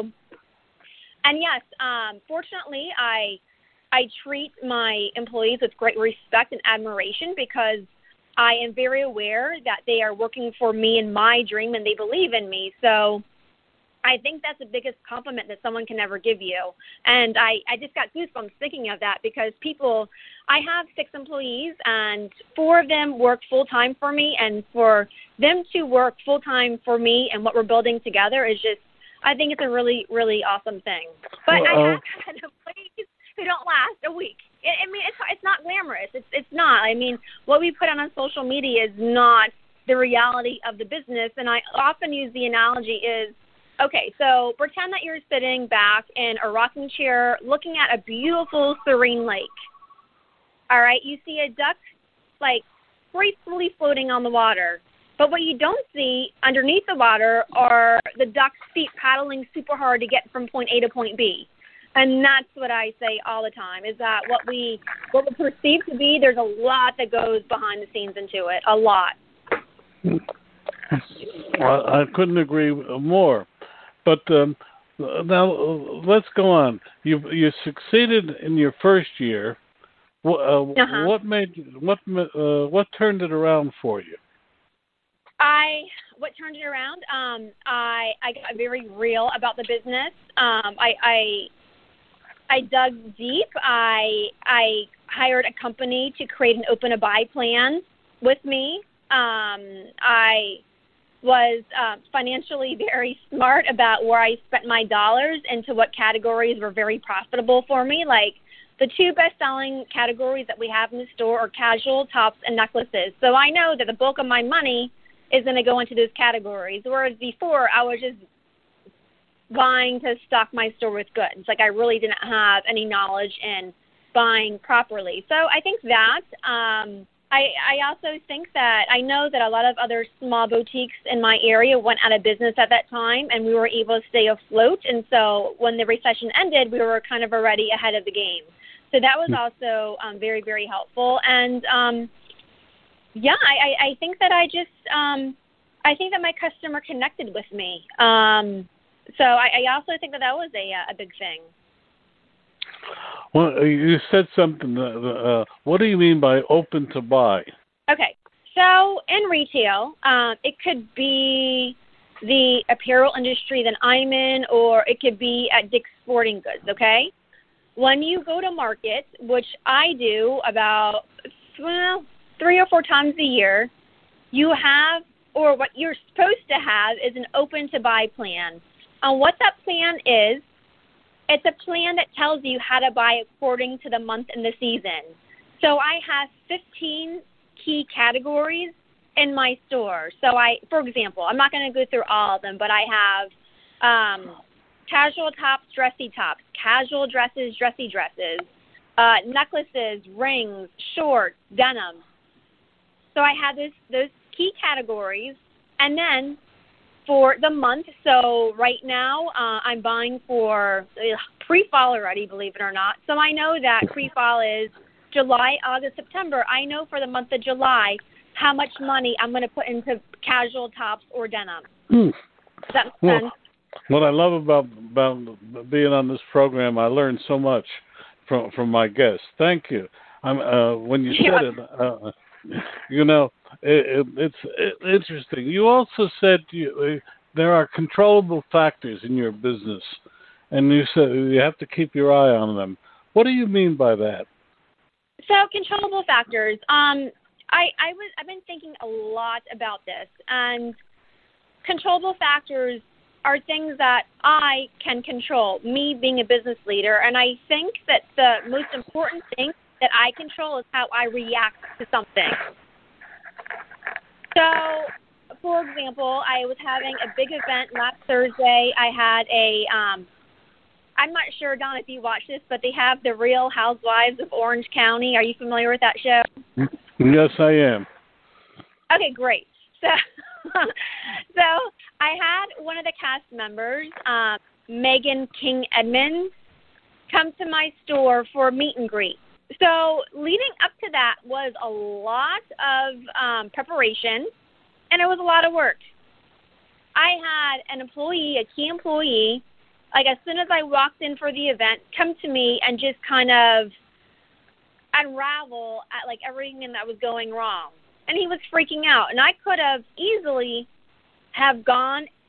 and yes, um, fortunately, I I treat my employees with great respect and admiration because I am very aware that they are working for me and my dream and they believe in me. So I think that's the biggest compliment that someone can ever give you. And I, I just got goosebumps thinking of that because people, I have six employees and four of them work full-time for me. And for them to work full-time for me and what we're building together is just, I think it's a really, really awesome thing. But
Well,
I
uh,
have had employees who don't last a week. I, I mean, it's it's not glamorous. It's it's not. I mean, what we put on on social media is not the reality of the business. And I often use the analogy is, okay, so pretend that you're sitting back in a rocking chair looking at a beautiful, serene lake. All right, you see a duck, like, gracefully floating on the water. But what you don't see underneath the water are the duck's feet paddling super hard to get from point A to point B. And that's what I say all the time, is that what we what we perceive to be, there's a lot that goes behind the scenes into it, a lot.
Well, I couldn't agree more. But um, now uh, let's go on. You you succeeded in your first year. What, uh,
Uh-huh.
what made what uh, what turned it around for you?
I what turned it around? Um, I I got very real about the business. Um, I I I dug deep. I I hired a company to create an open to buy plan with me. Um, I was uh, financially very smart about where I spent my dollars into what categories were very profitable for me. Like the two best-selling categories that we have in the store are casual, tops, and necklaces. So I know that the bulk of my money is going to go into those categories, whereas before I was just buying to stock my store with goods. Like I really didn't have any knowledge in buying properly. So I think that um, I, I also think that I know that a lot of other small boutiques in my area went out of business at that time, and we were able to stay afloat. And so when the recession ended, we were kind of already ahead of the game. So that was also um, very, very helpful. And um, yeah, I, I think that I just um, I think that my customer connected with me. Um, so I, I also think that that was a a big thing.
Well, you said something. Uh, uh, what do you mean by open to buy?
Okay, so in retail, um, it could be the apparel industry that I'm in, or it could be at Dick's Sporting Goods, okay? When you go to market, which I do about well, three or four times a year, you have, or what you're supposed to have is an open-to-buy plan. And what that plan is, it's a plan that tells you how to buy according to the month and the season. So I have fifteen key categories in my store. So I, for example, I'm not going to go through all of them, but I have um, casual tops, dressy tops, casual dresses, dressy dresses, uh, necklaces, rings, shorts, denim. So I have this, those key categories, and then for the month, so right now uh, I'm buying for ugh, pre-fall already, believe it or not. So I know that pre-fall is July, August, September. I know for the month of July how much money I'm going to put into casual tops or denim.
Hmm.
Does that make
Well,
sense?
what I love about about being on this program, I learned so much from from my guests. Thank you. I'm uh, when you
Yeah.
said it, uh, you know, it, it, it's it, interesting. You also said you, uh, there are controllable factors in your business, and you said you have to keep your eye on them. What do you mean by that?
So controllable factors. Um, I, I was I've been thinking a lot about this, and controllable factors are things that I can control, me being a business leader, and I think that the most important thing that I control is how I react to something. So, for example, I was having a big event last Thursday. I had a, um, I'm not sure, Don, if you watch this, but they have the Real Housewives of Orange County. Are you familiar with that show?
Yes, I am.
Okay, great. So, so I had one of the cast members, um, Megan King Edmonds, come to my store for a meet and greet. So leading up to that was a lot of um, preparation, and it was a lot of work. I had an employee, a key employee, like as soon as I walked in for the event, come to me and just kind of unravel at like everything that was going wrong. And he was freaking out. And I could have easily have gone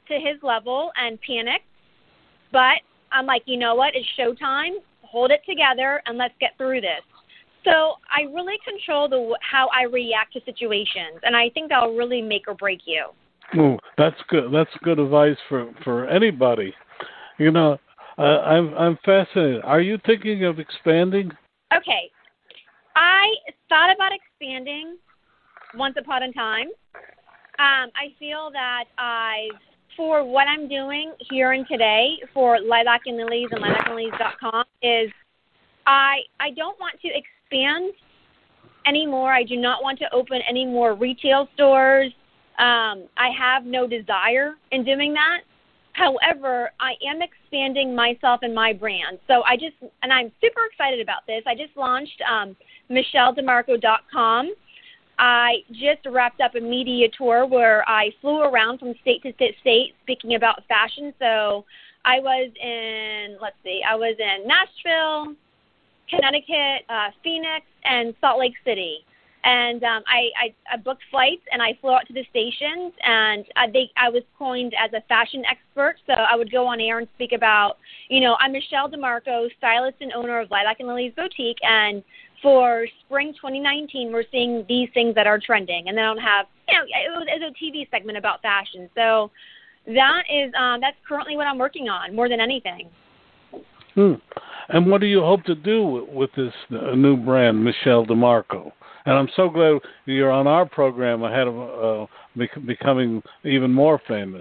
to his level and panicked. But I'm like, you know what? It's showtime. Hold it together and let's get through this. So I really control the how I react to situations, and I think that'll really make or break you.
Oh, that's good. That's good advice for, for anybody. You know, uh, I'm I'm fascinated. Are you thinking of expanding?
Okay, I thought about expanding once upon a time. Um, I feel that I, for what I'm doing here and today for Lilac and Lilies and lilac and lilies dot com is I I don't want to expand anymore. I do not want to open any more retail stores. Um, I have no desire in doing that. However, I am expanding myself and my brand. So I just, and I'm super excited about this. I just launched um, Michelle DeMarco dot com. I just wrapped up a media tour where I flew around from state to state speaking about fashion. So I was in, let's see, I was in Nashville, Connecticut, uh, Phoenix, and Salt Lake City. And um, I, I, I booked flights, and I flew out to the stations, and uh, they, I was coined as a fashion expert. So I would go on air and speak about, you know, I'm Michelle DeMarco, stylist and owner of Lilac and Lilies Boutique, and for spring twenty nineteen, we're seeing these things that are trending. And then I don't have, you know, it was, it was a T V segment about fashion. So that is, um, that's currently what I'm working on more than anything.
Hmm. And what do you hope to do with, with this uh, new brand, Michelle DeMarco? And I'm so glad you're on our program ahead of uh, bec- becoming even more famous.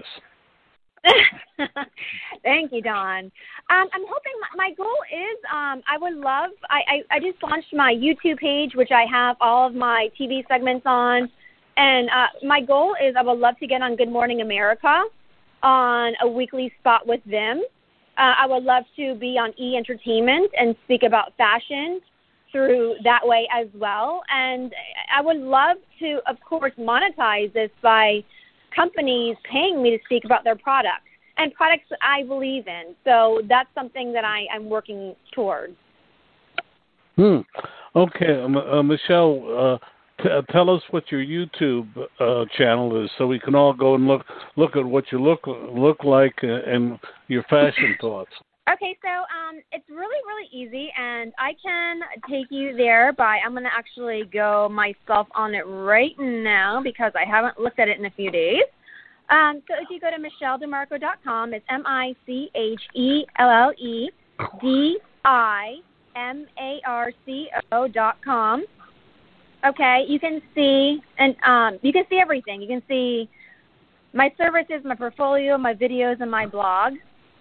Thank you, Don. Um, I'm hoping my, my goal is um, I would love, I, I, I just launched my YouTube page, which I have all of my T V segments on. And uh, my goal is I would love to get on Good Morning America on a weekly spot with them. Uh, I would love to be on E! Entertainment and speak about fashion through that way as well. And I would love to, of course, monetize this by companies paying me to speak about their products and products that I believe in. So that's something that I, I'm working towards.
Hmm. Okay, um, uh, Michelle, uh, t- tell us what your YouTube uh, channel is, so we can all go and look look at what you look look like uh, and your fashion thoughts.
Okay, so um, it's really, really easy, and I can take you there by, I'm going to actually go myself on it right now because I haven't looked at it in a few days. Um, so if you go to Michelle DeMarco dot com, it's M I C H E L L E D I M A R C O dot com. Okay, you can see, and um, you can see everything. You can see my services, my portfolio, my videos, and my blog.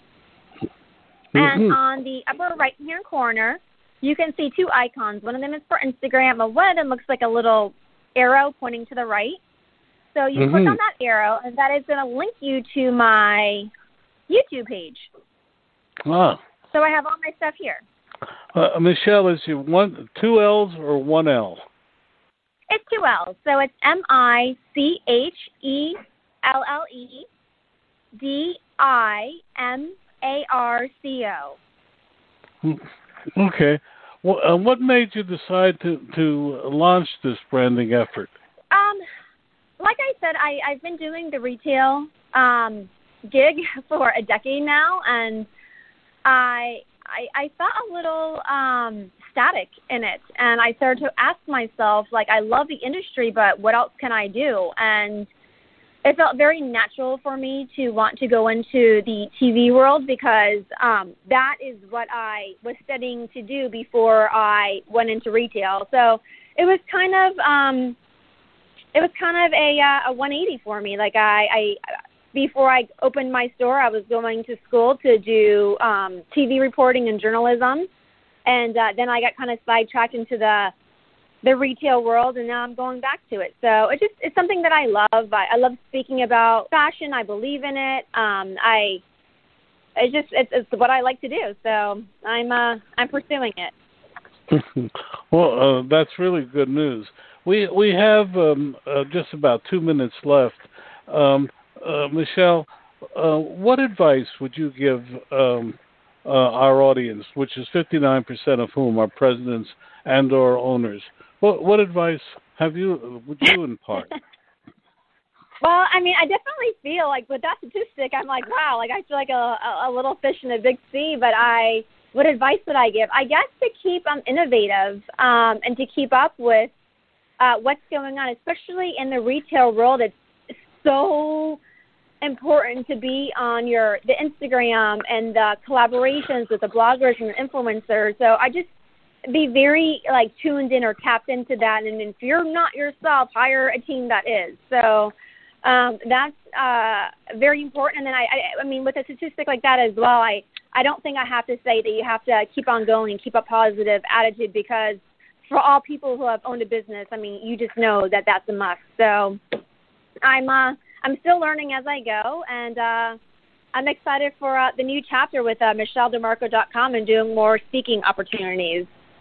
And on the upper right-hand corner, you can see two icons. One of them is for Instagram, and one of them looks like a little arrow pointing to the right. So you mm-hmm. click on that arrow, and that is going to link you to my YouTube page.
Ah.
So I have all my stuff here.
Uh, Michelle, is you one two L's or one L?
It's two L's. So it's M I C H E L L E D I M A R C O.
Okay. Well, uh, what made you decide to, to launch this branding effort?
Um, like I said, I, I've been doing the retail um, gig for a decade now, and I, I I felt a little um, static in it, and I started to ask myself, like, I love the industry, but what else can I do? And it felt very natural for me to want to go into the T V world because um, that is what I was studying to do before I went into retail. So it was kind of um, it was kind of a uh, a one eighty for me. Like I, I before I opened my store, I was going to school to do um, T V reporting and journalism, and uh, then I got kind of sidetracked into the the retail world, and now I'm going back to it. So it's just, it's something that I love. I, I love speaking about fashion. I believe in it. Um, I, it's just, it's, it's what I like to do. So I'm, uh, I'm pursuing it.
Well, uh, that's really good news. We, we have um, uh, just about two minutes left. Um, uh, Michelle, uh, what advice would you give um, uh, our audience, which is fifty-nine percent of whom are presidents and or owners? What, what advice have you would you impart?
Well, I mean, I definitely feel like with that statistic, I'm like, wow, like I feel like a, a, a little fish in a big sea. But I, what advice would I give? I guess to keep um, innovative um, and to keep up with uh, what's going on, especially in the retail world. It's so important to be on your the Instagram and the collaborations with the bloggers and the influencers. So I just be very like tuned in or tapped into that. And if you're not yourself, hire a team that is. So. Um, that's uh, very important. And then I, I, I mean, with a statistic like that as well, I, I don't think I have to say that you have to keep on going and keep a positive attitude, because for all people who have owned a business, I mean, you just know that that's a must. So I'm, uh, I'm still learning as I go, and uh, I'm excited for uh, the new chapter with uh, Michelle De Marco dot com and doing more speaking opportunities.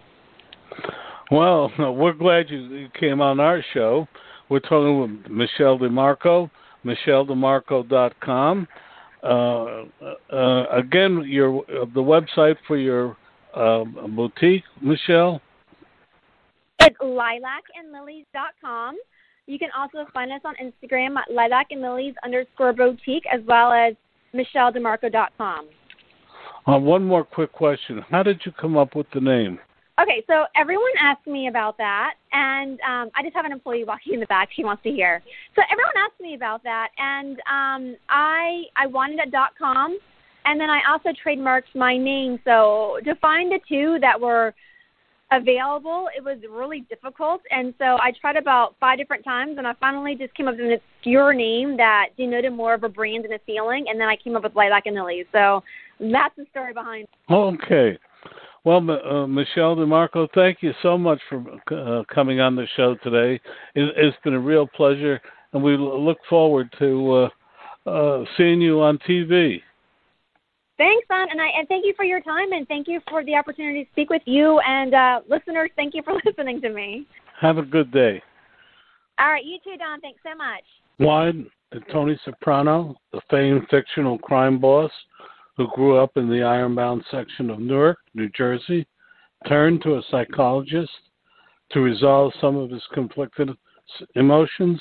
Well, we're glad you came on our show. We're talking with Michelle DeMarco, Michelle De Marco dot com. Uh, uh, again, your uh, the website for your uh, boutique, Michelle?
It's lilac and lilies dot com. You can also find us on Instagram at lilac and lilies underscore boutique, as well as Michelle De Marco dot com.
Uh, one more quick question. How did you come up with the name?
Okay, so everyone asked me about that, and um, I just have an employee walking in the back. She wants to hear. So everyone asked me about that, and um, I I wanted a .com, and then I also trademarked my name. So to find the two that were available, it was really difficult, and so I tried about five different times, and I finally just came up with an obscure name that denoted more of a brand and a feeling, and then I came up with Lilac and Lilies. So that's the story behind it.
Okay. Well, uh, Michelle DeMarco, thank you so much for uh, coming on the show today. It, it's been a real pleasure, and we look forward to uh, uh, seeing you on T V.
Thanks, Don, and I and thank you for your time, and thank you for the opportunity to speak with you. And uh, listeners, thank you for listening to me.
Have a good day.
All right, you too, Don. Thanks so much.
One, Tony Soprano, the famed fictional crime boss, who grew up in the ironbound section of Newark, New Jersey, turned to a psychologist to resolve some of his conflicted emotions.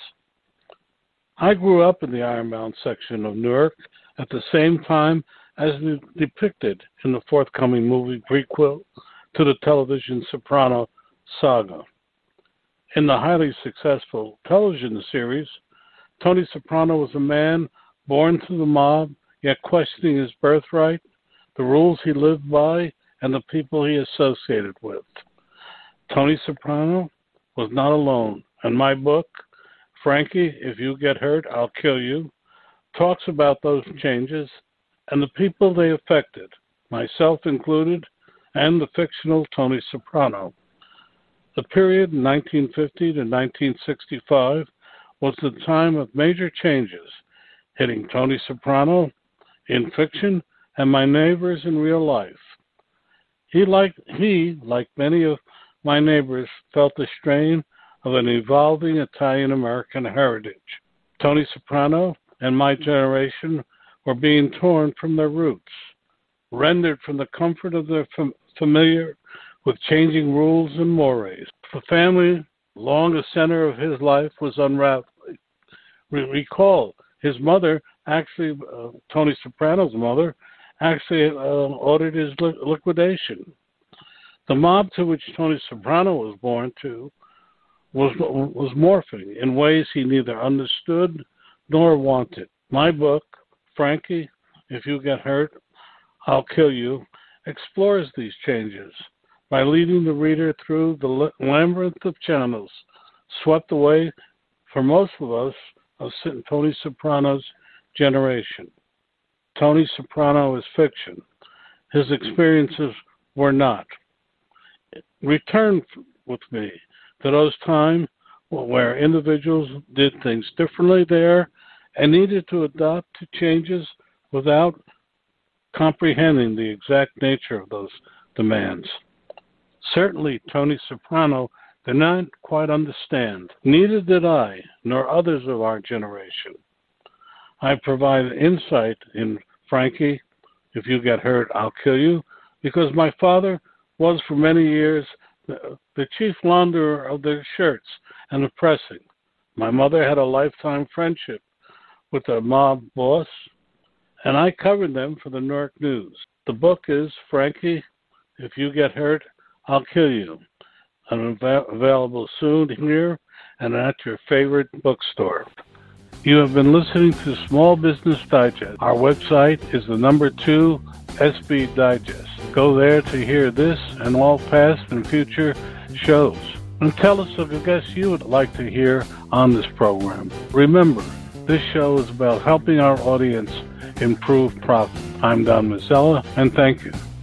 I grew up in the ironbound section of Newark at the same time as depicted in the forthcoming movie prequel to the television Soprano saga. In the highly successful television series, Tony Soprano was a man born to the mob, yet questioning his birthright, the rules he lived by, and the people he associated with. Tony Soprano was not alone, and my book, Frankie, If You Get Hurt, I'll Kill You, talks about those changes and the people they affected, myself included, and the fictional Tony Soprano. The period nineteen fifty to nineteen sixty-five was the time of major changes, hitting Tony Soprano in fiction and my neighbors in real life. He, like, he, like many of my neighbors, felt the strain of an evolving Italian-American heritage. Tony Soprano and my generation were being torn from their roots, rendered from the comfort of their fam- familiar with changing rules and mores. The family, long a center of his life, was unraveling. We recall his mother, actually, uh, Tony Soprano's mother, actually uh, ordered his li- liquidation. The mob to which Tony Soprano was born to was was morphing in ways he neither understood nor wanted. My book, Frankie, If You Get Hurt, I'll Kill You, explores these changes by leading the reader through the labyrinth of channels swept away for most of us of Tony Soprano's generation. Tony Soprano is fiction. His experiences were not. Return with me to those times where individuals did things differently there and needed to adapt to changes without comprehending the exact nature of those demands. Certainly, Tony Soprano did not quite understand. Neither did I, nor others of our generation. I provide insight in Frankie, If You Get Hurt, I'll Kill You, because my father was for many years the, the chief launderer of their shirts and the pressing, My mother had a lifetime friendship with a mob boss, and I covered them for the Newark News. The book is Frankie, If You Get Hurt, I'll Kill You. I'm av- available soon here and at your favorite bookstore. You have been listening to Small Business Digest. Our website is the number two S B Digest. Go there to hear this and all past and future shows. And tell us of a guest you would like to hear on this program. Remember, this show is about helping our audience improve profit. I'm Don Mazzella, and thank you.